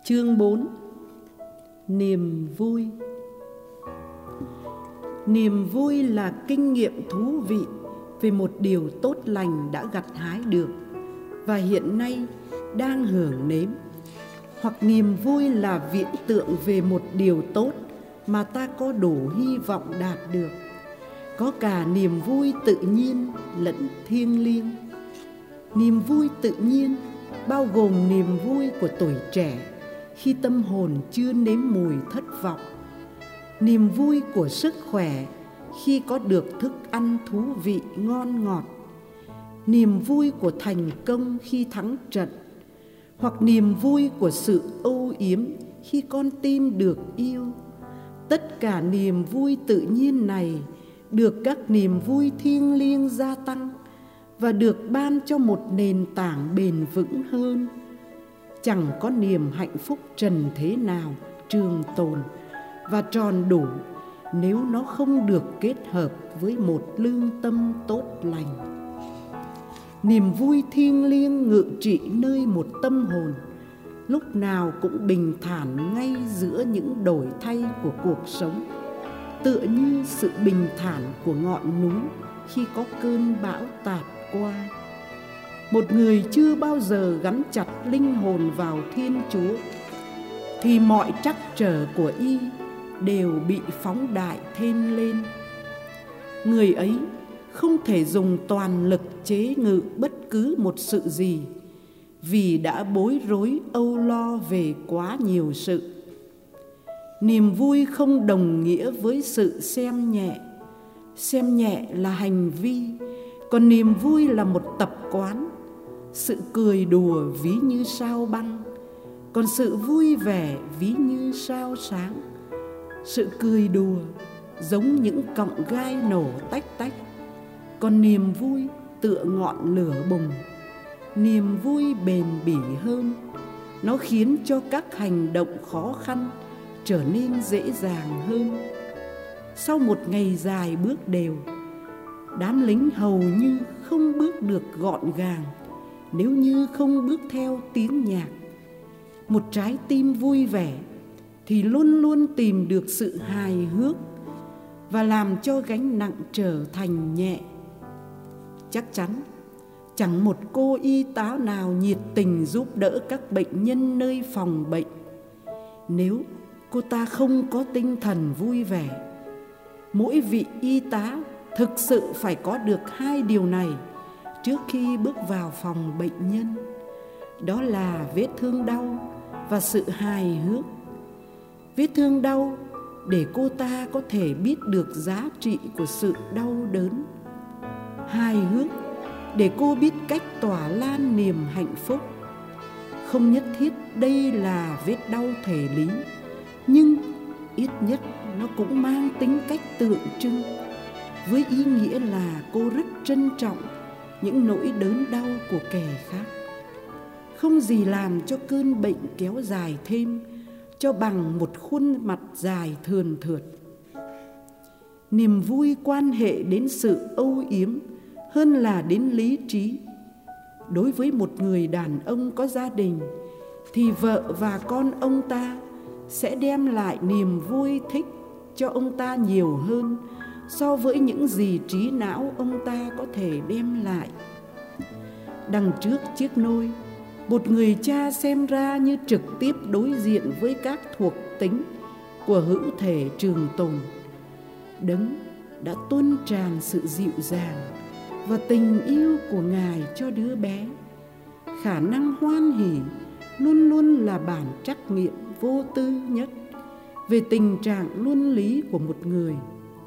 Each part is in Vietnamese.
Chương 4. Niềm vui. Niềm vui là kinh nghiệm thú vị về một điều tốt lành đã gặt hái được và hiện nay đang hưởng nếm. Hoặc niềm vui là viễn tượng về một điều tốt mà ta có đủ hy vọng đạt được. Có cả niềm vui tự nhiên lẫn thiêng liêng. Niềm vui tự nhiên bao gồm niềm vui của tuổi trẻ khi tâm hồn chưa nếm mùi thất vọng, niềm vui của sức khỏe khi có được thức ăn thú vị ngon ngọt, niềm vui của thành công khi thắng trận, hoặc niềm vui của sự âu yếm khi con tim được yêu. Tất cả niềm vui tự nhiên này được các niềm vui thiêng liêng gia tăng và được ban cho một nền tảng bền vững hơn. Chẳng có niềm hạnh phúc trần thế nào trường tồn và tròn đủ nếu nó không được kết hợp với một lương tâm tốt lành. Niềm vui thiêng liêng ngự trị nơi một tâm hồn, lúc nào cũng bình thản ngay giữa những đổi thay của cuộc sống, tựa như sự bình thản của ngọn núi khi có cơn bão tạt qua. Một người chưa bao giờ gắn chặt linh hồn vào Thiên Chúa thì mọi trắc trở của y đều bị phóng đại thêm lên. Người ấy không thể dùng toàn lực chế ngự bất cứ một sự gì vì đã bối rối âu lo về quá nhiều sự. Niềm vui không đồng nghĩa với sự xem nhẹ. Xem nhẹ là hành vi, còn niềm vui là một tập quán. Sự cười đùa ví như sao băng, còn sự vui vẻ ví như sao sáng. Sự cười đùa giống những cọng gai nổ tách tách, còn niềm vui tựa ngọn lửa bùng. Niềm vui bền bỉ hơn, nó khiến cho các hành động khó khăn trở nên dễ dàng hơn. Sau một ngày dài bước đều, đám lính hầu như không bước được gọn gàng nếu như không bước theo tiếng nhạc. Một trái tim vui vẻ thì luôn luôn tìm được sự hài hước và làm cho gánh nặng trở thành nhẹ. Chắc chắn chẳng một cô y tá nào nhiệt tình giúp đỡ các bệnh nhân nơi phòng bệnh nếu cô ta không có tinh thần vui vẻ. Mỗi vị y tá thực sự phải có được hai điều này trước khi bước vào phòng bệnh nhân, đó là vết thương đau và sự hài hước. Vết thương đau để cô ta có thể biết được giá trị của sự đau đớn. Hài hước để cô biết cách tỏa lan niềm hạnh phúc. Không nhất thiết đây là vết đau thể lý, nhưng ít nhất nó cũng mang tính cách tượng trưng, với ý nghĩa là cô rất trân trọng những nỗi đớn đau của kẻ khác. Không gì làm cho cơn bệnh kéo dài thêm cho bằng một khuôn mặt dài thườn thượt. Niềm vui quan hệ đến sự âu yếm hơn là đến lý trí. Đối với một người đàn ông có gia đình thì vợ và con ông ta sẽ đem lại niềm vui thích cho ông ta nhiều hơn so với những gì trí não ông ta có thể đem lại. Đằng trước chiếc nôi, một người cha xem ra như trực tiếp đối diện với các thuộc tính của hữu thể trường tồn. Đấng đã tuôn tràn sự dịu dàng và tình yêu của Ngài cho đứa bé. Khả năng hoan hỉ luôn luôn là bản trắc nghiệm vô tư nhất về tình trạng luân lý của một người.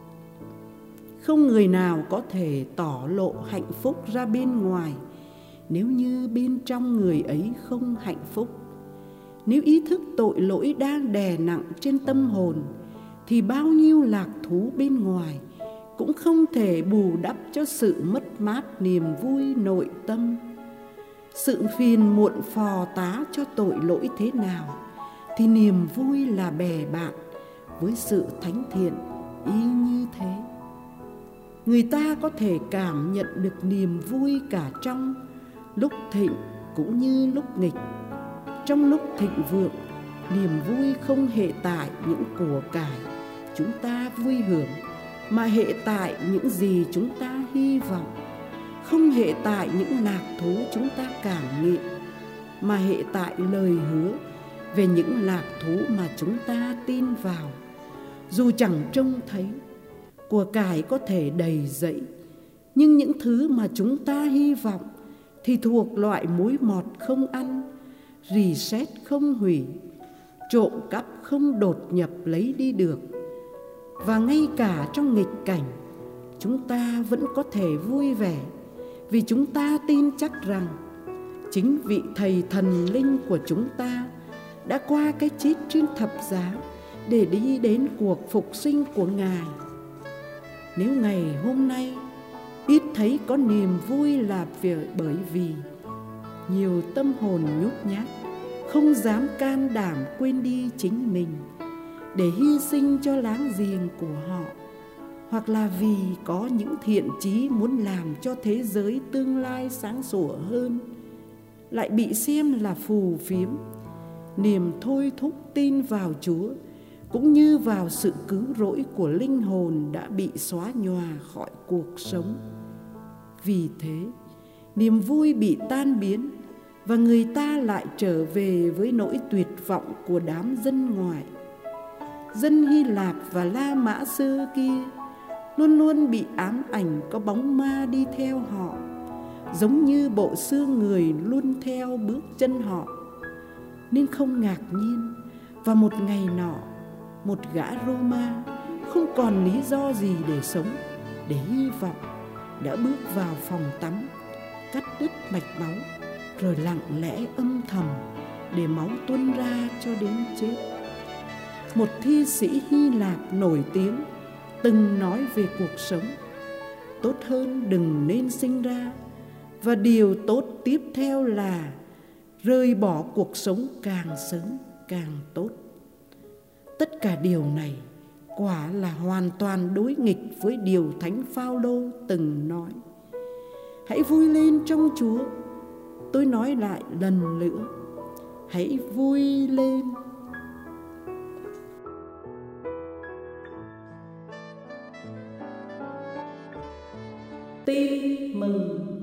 Không người nào có thể tỏ lộ hạnh phúc ra bên ngoài nếu như bên trong người ấy không hạnh phúc. Nếu ý thức tội lỗi đang đè nặng trên tâm hồn thì bao nhiêu lạc thú bên ngoài cũng không thể bù đắp cho sự mất mát niềm vui nội tâm. Sự phiền muộn phò tá cho tội lỗi thế nào thì niềm vui là bè bạn với sự thánh thiện y như thế. Người ta có thể cảm nhận được niềm vui cả trong lúc thịnh cũng như lúc nghịch, trong lúc thịnh vượng Niềm vui không hệ tại những của cải chúng ta vui hưởng, mà hệ tại những gì chúng ta hy vọng. Không hệ tại những lạc thú chúng ta cảm nghiệm, mà hệ tại lời hứa về những lạc thú mà chúng ta tin vào. Dù chẳng trông thấy, của cải có thể đầy dẫy, nhưng những thứ mà chúng ta hy vọng thì thuộc loại mối mọt không ăn, rì sét không hủy, trộm cắp không đột nhập lấy đi được. Và ngay cả trong nghịch cảnh, chúng ta vẫn có thể vui vẻ, vì chúng ta tin chắc rằng chính vị Thầy Thần Linh của chúng ta đã qua cái chết trên thập giá để đi đến cuộc phục sinh của Ngài. Nếu ngày hôm nay ít thấy có niềm vui là bởi vì nhiều tâm hồn nhút nhát không dám can đảm quên đi chính mình để hy sinh cho láng giềng của họ, hoặc là vì có những thiện chí muốn làm cho thế giới tương lai sáng sủa hơn, lại bị xem là phù phiếm, niềm thôi thúc tin vào Chúa cũng như vào sự cứu rỗi của linh hồn đã bị xóa nhòa khỏi cuộc sống. Vì thế, niềm vui bị tan biến và người ta lại trở về với nỗi tuyệt vọng của đám dân ngoại. Dân Hy Lạp và La Mã xưa kia luôn luôn bị ám ảnh có bóng ma đi theo họ, giống như bộ xương người luôn theo bước chân họ. Nên không ngạc nhiên vào một ngày nọ, một gã Roma không còn lý do gì để sống, để hy vọng, đã bước vào phòng tắm, cắt đứt mạch máu, rồi lặng lẽ âm thầm để máu tuôn ra cho đến chết. Một thi sĩ Hy Lạp nổi tiếng từng nói về cuộc sống: tốt hơn đừng nên sinh ra, và điều tốt tiếp theo là rời bỏ cuộc sống càng sớm càng tốt. Tất cả điều này quả là hoàn toàn đối nghịch với điều Thánh Phao-lô từng nói: hãy vui lên trong Chúa. Tôi nói lại lần nữa, hãy vui lên. Tin mừng.